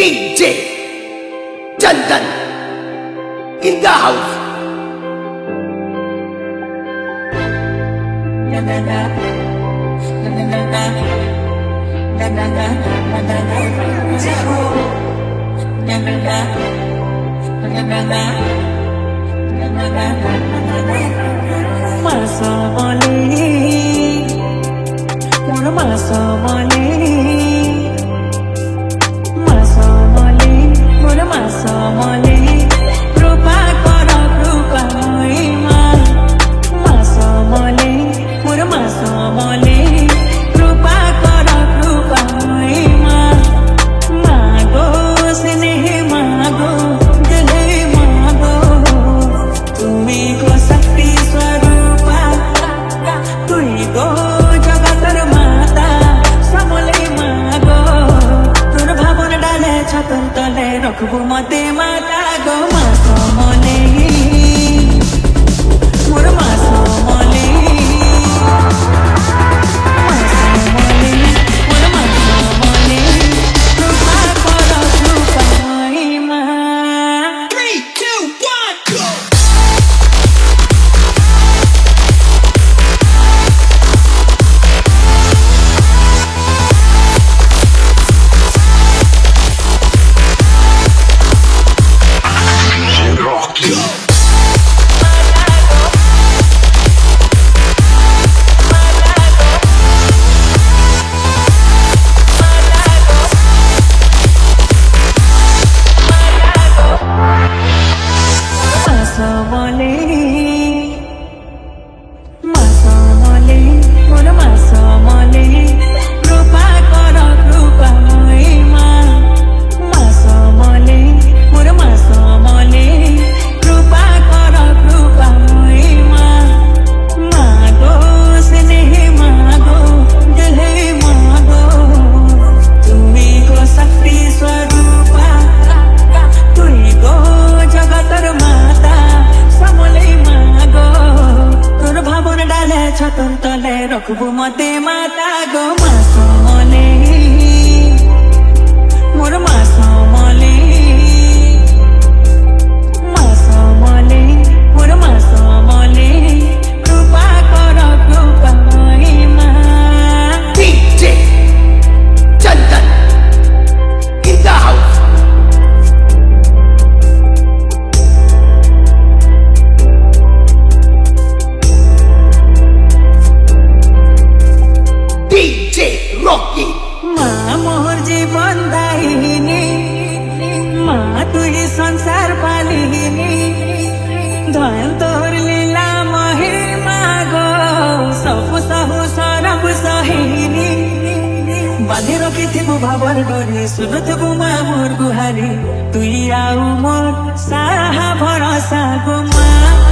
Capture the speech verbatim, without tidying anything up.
D J Chandan in the house. Masa mole, mora masa mole, masa mole, mora masa mole, rupa kara rupa moima. Masa mole, mora masa mole, rupa kara rupa moima. Mago snehe mago, dile mago, tumi ko sakti swarupa, tui go jagatar mata, samole mago, tur bhavon dale chatan tale rakhbu mate mata go. Masa mole, mor masa mole, masa mole, mor masa mole, rupa kara rupa moima. Three, two, one, go! Masa mole, masa mole, mor masa mole, rupa kara rupa moima. Masa mole, mor masa mole, rupa kara rupa moima. Mago snehe mago, dile mago, tumi ko sakti swarupa, tui go jagatar mata, samole mago, tur bhavon dale chatan tale rakhbu mate mata go. Masa mole, mor masa mole, masa mole, mor masa mole, rupa kara rupa moima. D J Chandan in the house. D J Rocky. माँ मोर जीवन दाहिनी, माँ तुई संसार पालिनी, धन तोर लीला महिमा गो, सबु सहु सरब सहिनी। बांधि रखिथिबु भावर डोरी, सुनुथिबु माँ मोर गुहारी, तुई आउ मोर साहा भरोसा गो माँ।